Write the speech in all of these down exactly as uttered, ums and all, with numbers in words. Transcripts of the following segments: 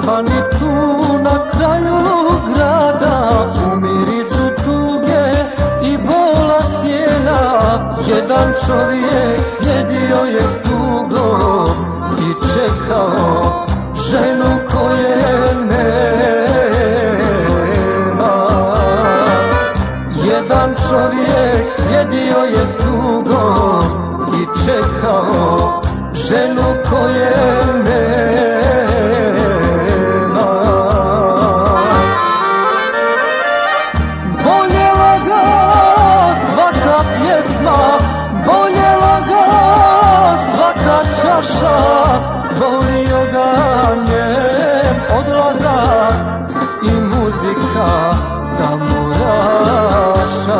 pa ni tu na kraju grada, u mirisu tuge i bola sjena, jedan čovjek sjedio je s tugom i čekao ženu koje nema. Jedan čovjek sjedio je s tugom i čekao ženu koje nema. Boljela ga svaka pjesma, boljela ga svaka čaša, volio ga njen odlazak i muzika tamburaša.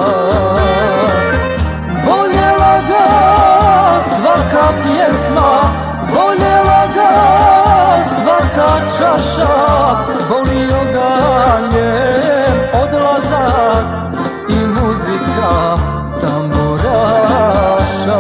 Boljela ga svaka pjesma, voljela ga svaka čaša, volio ga njen odlazak i muzika tamburaša.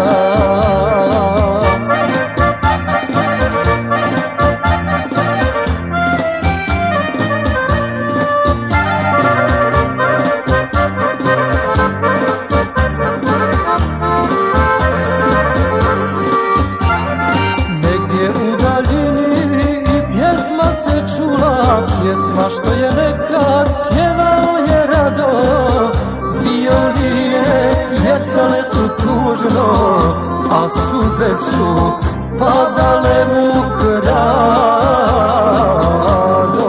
Pjesma što je nekad pjevao je rado, violine jecale su tužno, a suze su padale mu krado.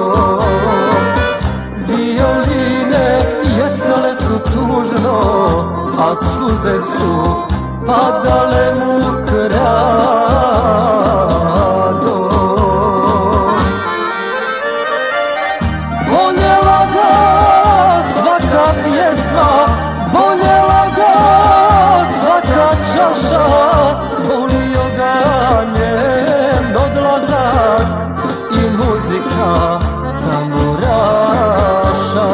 Violine jecale su tužno, a suze su padale mu krado. Voljela ga svaka pjesma, voljela ga svaka čaša, volio ga njen odlazak i muzika tamburaša.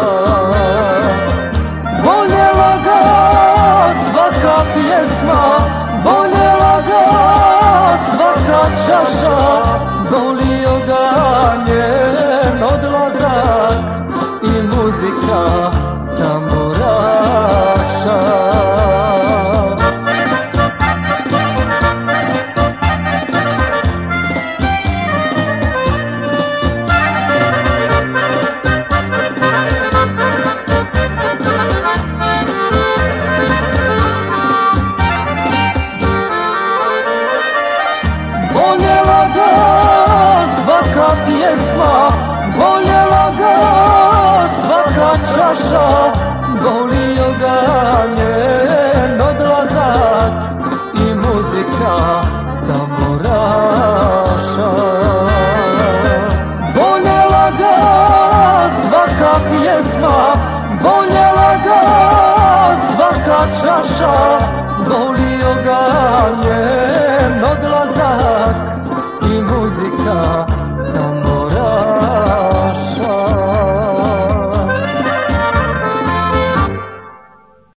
Voljela ga svaka pjesma, voljela ga svaka čaša, volio ga njen odlazak i muzika tamburaša. Voljela ga svaka pjesma, voljela ga svaka čaša, volio ga njen odlazak i muzika tamburaša. Voljela ga svaka pjesma, voljela ga svaka čaša, volio ga njen odlazak i muzika